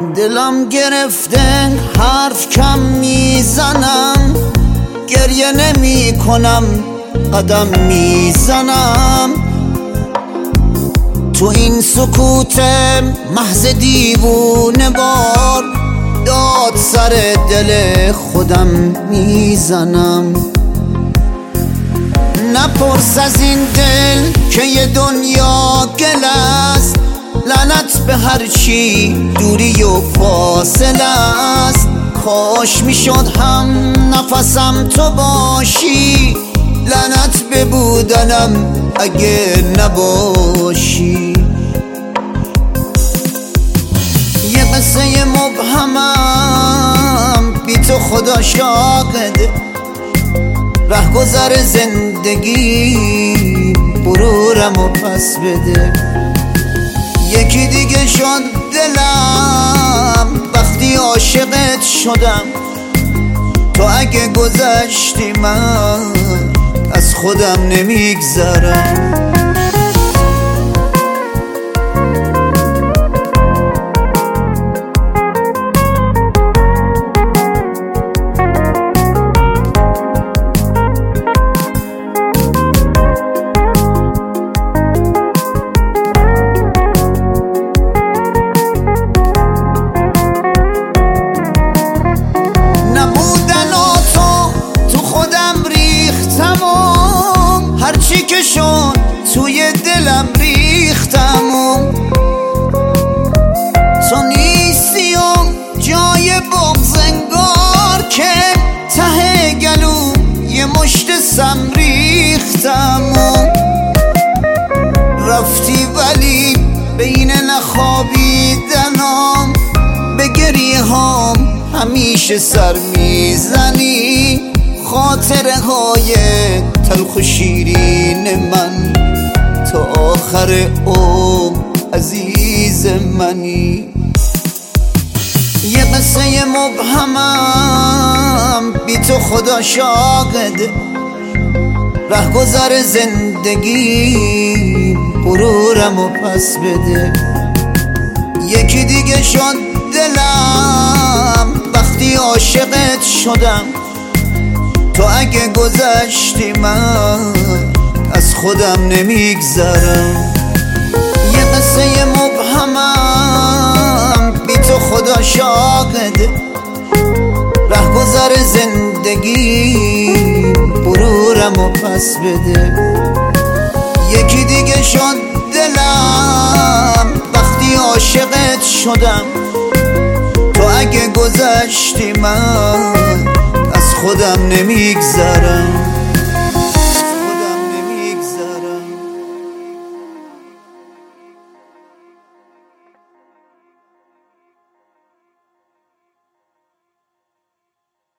دلم گرفته حرف کم میزنم، گریه نمی کنم قدم میزنم. تو این سکوت محض دیوونه بار داد سر دل خودم میزنم. نپرس از این دل که یه دنیا گل است، لعنت به هر چی دوری و فاصله است. کاش میشد هم نفسم تو باشی، لعنت به بودنم اگه نباشی. یه قصه مبهمم بی تو خدا شاهده، رهگذر زندگی غرورم و پس بده. یکی دیگه شد دلم وقتی عاشقت شدم، تو اگه گذشتی من از خودم نمیگذرم. هرچی که شد توی دلم ریختم تو نیستی و جای بغض انگار که ته گلو یه مشت سم ریختم رفتی ولی بین نخوابیدنام به گریه هام همیشه سر میزنی. خاطره های تلخ و شیرین من تا آخر عمر عزیز منی. یه قصه مبهمم بی تو خدا شاهده، رهگذر زندگی غرورم و پس بده. یکی دیگه شد دلم وقتی عاشقت شدم، تو اگه گذشتی من از خودم نمیگذرم. یه قصه مبهمم بی تو خدا شاهده، رهگذر زندگی غرورم و پس بده. یکی دیگه شد دلم وقتی عاشقت شدم، تو اگه گذشتی من از خودم نمیگذرم.